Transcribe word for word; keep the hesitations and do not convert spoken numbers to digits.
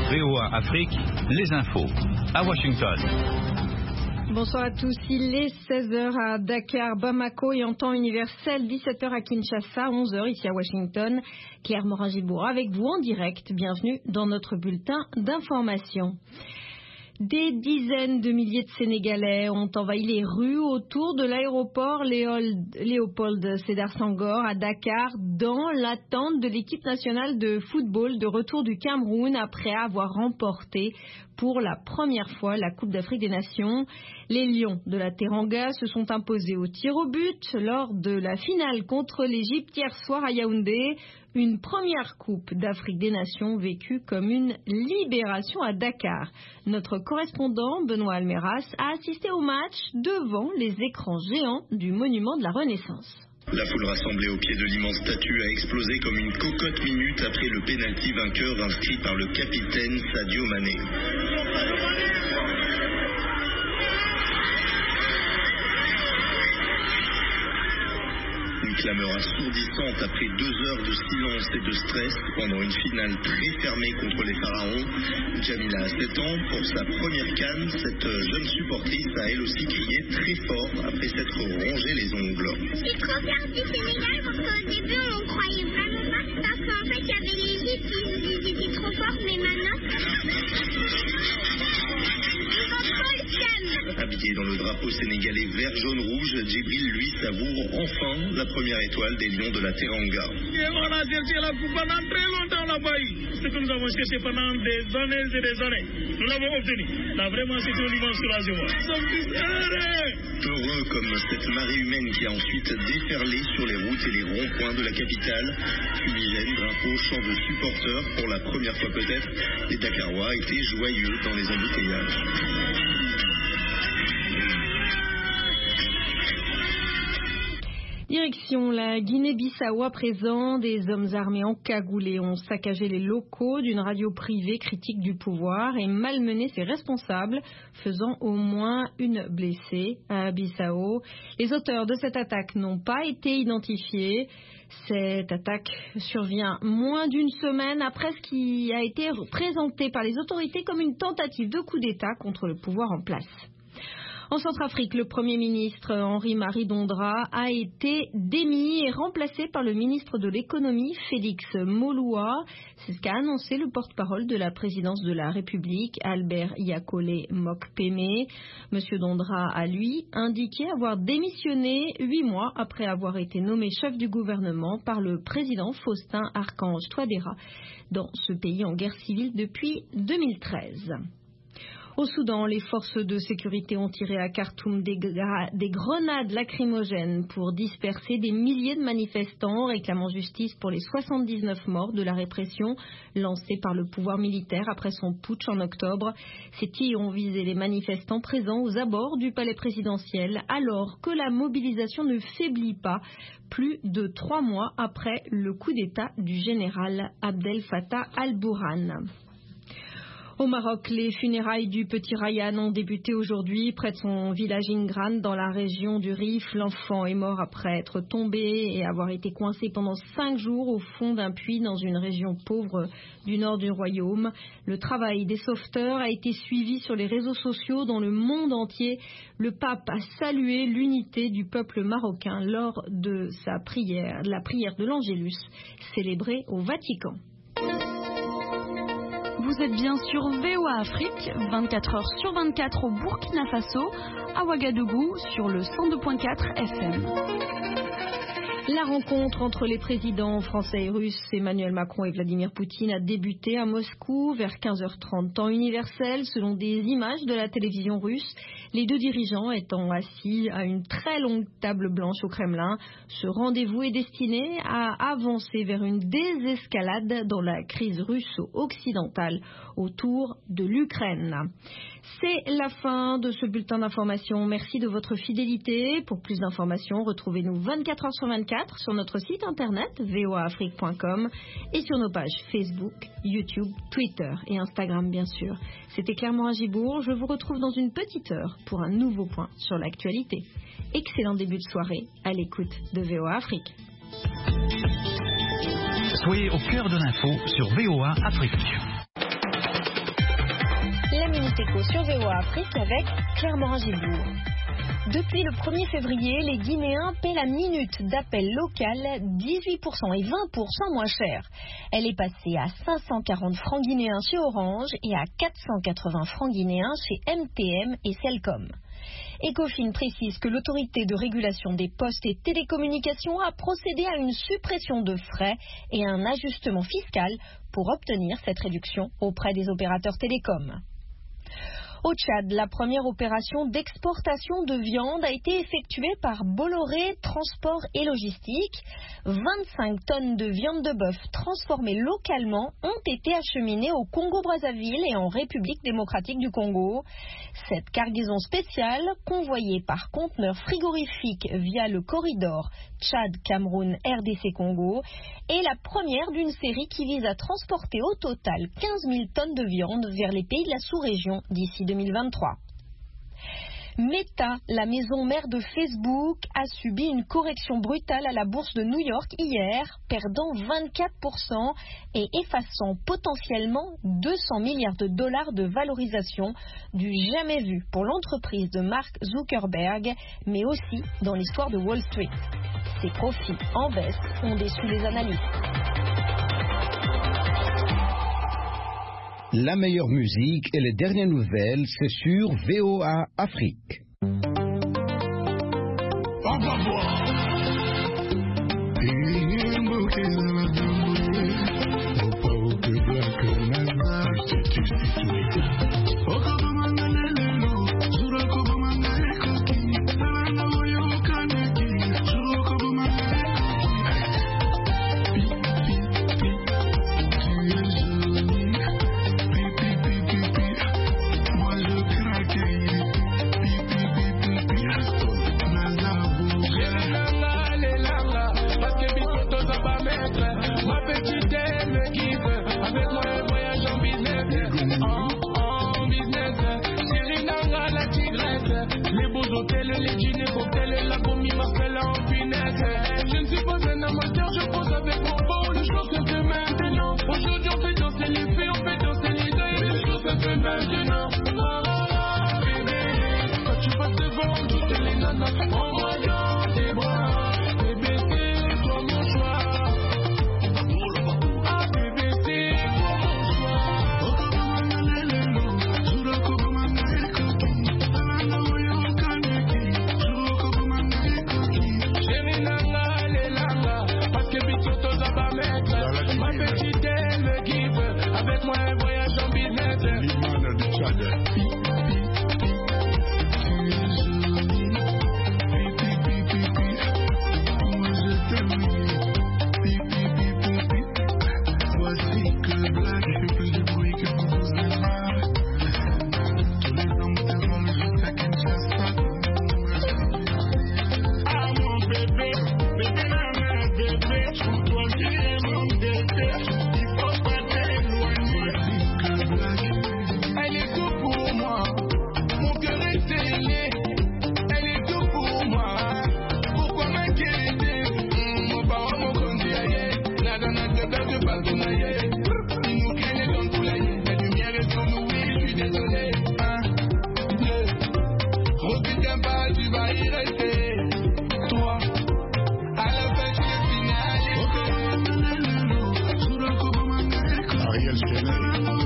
V O A Afrique, les infos, à Washington. Bonsoir à tous, il est seize heures à Dakar, Bamako et en temps universel, dix-sept heures à Kinshasa, onze heures ici à Washington. Claire Morin-Gibour avec vous en direct, bienvenue dans notre bulletin d'information. Des dizaines de milliers de Sénégalais ont envahi les rues autour de l'aéroport Léopold Sédar Senghor à Dakar dans l'attente de l'équipe nationale de football de retour du Cameroun après avoir remporté pour la première fois la Coupe d'Afrique des Nations. Les Lions de la Teranga se sont imposés au tir au but lors de la finale contre l'Égypte hier soir à Yaoundé. Une première Coupe d'Afrique des Nations vécue comme une libération à Dakar. Notre correspondant Benoît Almeras a assisté au match devant les écrans géants du monument de la Renaissance. La foule rassemblée au pied de l'immense statue a explosé comme une cocotte minute après le pénalty vainqueur inscrit par le capitaine Sadio Mané. Une clameur assourdissante après deux heures de silence et de stress pendant une finale très fermée contre les Pharaons. Jamila a sept ans. Pour sa première canne, cette jeune supportrice a elle aussi crié très fort après s'être rongé les ongles. C'est trop fier du Sénégal parce qu'au début on ne croyait vraiment pas parce qu'en fait il y avait l'Égypte, ils, ils étaient trop forts, mais maintenant ils ont trop le calme. Habillé dans le drapeau sénégalais vert, jaune, rouge, Djibril lui savoure enfin la première étoile des Lions de la Teranga. Et on a cherché la coupe pendant très longtemps là-bas. Ce que nous avons cherché pendant des années et des années, nous l'avons obtenu. Là vraiment c'est un immense soulagement. Nous sommes tous heureux. Heureux comme cette marée humaine qui a ensuite déferlé sur les routes et les ronds-points de la capitale. Fumigène, drapeaux, chants de supporters. Pour la première fois peut-être, les Dakarois étaient joyeux dans les embouteillages. Direction la Guinée-Bissau à présent, des hommes armés encagoulés ont saccagé les locaux d'une radio privée critique du pouvoir et malmené ses responsables, faisant au moins une blessée à Bissau. Les auteurs de cette attaque n'ont pas été identifiés. Cette attaque survient moins d'une semaine après ce qui a été présenté par les autorités comme une tentative de coup d'État contre le pouvoir en place. En Centrafrique, le Premier ministre Henri-Marie Dondra a été démis et remplacé par le ministre de l'économie Félix Moloua. C'est ce qu'a annoncé le porte-parole de la présidence de la République, Albert Yakole Mokpeme. Monsieur Dondra a, lui, indiqué avoir démissionné huit mois après avoir été nommé chef du gouvernement par le président Faustin Archange Touadéra dans ce pays en guerre civile depuis deux mille treize. Au Soudan, les forces de sécurité ont tiré à Khartoum des, des grenades lacrymogènes pour disperser des milliers de manifestants réclamant justice pour les soixante-dix-neuf morts de la répression lancée par le pouvoir militaire après son putsch en octobre. Ces tirs ont visé les manifestants présents aux abords du palais présidentiel alors que la mobilisation ne faiblit pas plus de trois mois après le coup d'État du général Abdel Fattah al-Burhan. Au Maroc, les funérailles du petit Ryan ont débuté aujourd'hui près de son village Ingran dans la région du Rif. L'enfant est mort après être tombé et avoir été coincé pendant cinq jours au fond d'un puits dans une région pauvre du nord du royaume. Le travail des sauveteurs a été suivi sur les réseaux sociaux dans le monde entier. Le pape a salué l'unité du peuple marocain lors de sa prière, la prière de l'Angélus célébrée au Vatican. Vous êtes bien sur V O A Afrique, vingt-quatre heures sur vingt-quatre au Burkina Faso, à Ouagadougou sur le cent deux virgule quatre F M. La rencontre entre les présidents français et russes Emmanuel Macron et Vladimir Poutine a débuté à Moscou vers quinze heures trente temps universel selon des images de la télévision russe. Les deux dirigeants étant assis à une très longue table blanche au Kremlin. Ce rendez-vous est destiné à avancer vers une désescalade dans la crise russo-occidentale autour de l'Ukraine. C'est la fin de ce bulletin d'information. Merci de votre fidélité. Pour plus d'informations, retrouvez-nous vingt-quatre heures sur vingt-quatre sur notre site internet v o a afrique point com et sur nos pages Facebook, YouTube, Twitter et Instagram bien sûr. C'était Claire Morin-Gibour. Je vous retrouve dans une petite heure pour un nouveau point sur l'actualité. Excellent début de soirée à l'écoute de V O A Afrique. Soyez au cœur de l'info sur V O A Afrique. Grand Écho sur V O A Afrique avec Claire Morin-Gibourg. Depuis le premier février, les Guinéens paient la minute d'appel local dix-huit pour cent et vingt pour cent moins cher. Elle est passée à cinq cent quarante francs guinéens chez Orange et à quatre cent quatre-vingts francs guinéens chez M T M et Celcom. Ecofin précise que l'autorité de régulation des postes et télécommunications a procédé à une suppression de frais et un ajustement fiscal pour obtenir cette réduction auprès des opérateurs télécoms. Au Tchad, la première opération d'exportation de viande a été effectuée par Bolloré Transport et Logistique. vingt-cinq tonnes de viande de bœuf transformée localement ont été acheminées au Congo-Brazzaville et en République démocratique du Congo. Cette cargaison spéciale, convoyée par conteneurs frigorifiques via le corridor Tchad-Cameroun-R D C-Congo, est la première d'une série qui vise à transporter au total quinze mille tonnes de viande vers les pays de la sous-région d'ici deux mille vingt-trois. Meta, la maison mère de Facebook, a subi une correction brutale à la bourse de New York hier, perdant vingt-quatre pour cent et effaçant potentiellement deux cents milliards de dollars de valorisation du jamais vu pour l'entreprise de Mark Zuckerberg, mais aussi dans l'histoire de Wall Street. Ses profits en baisse ont déçu les analystes. La meilleure musique et les dernières nouvelles, c'est sur V O A Afrique. On va voir. Ariel Chenet.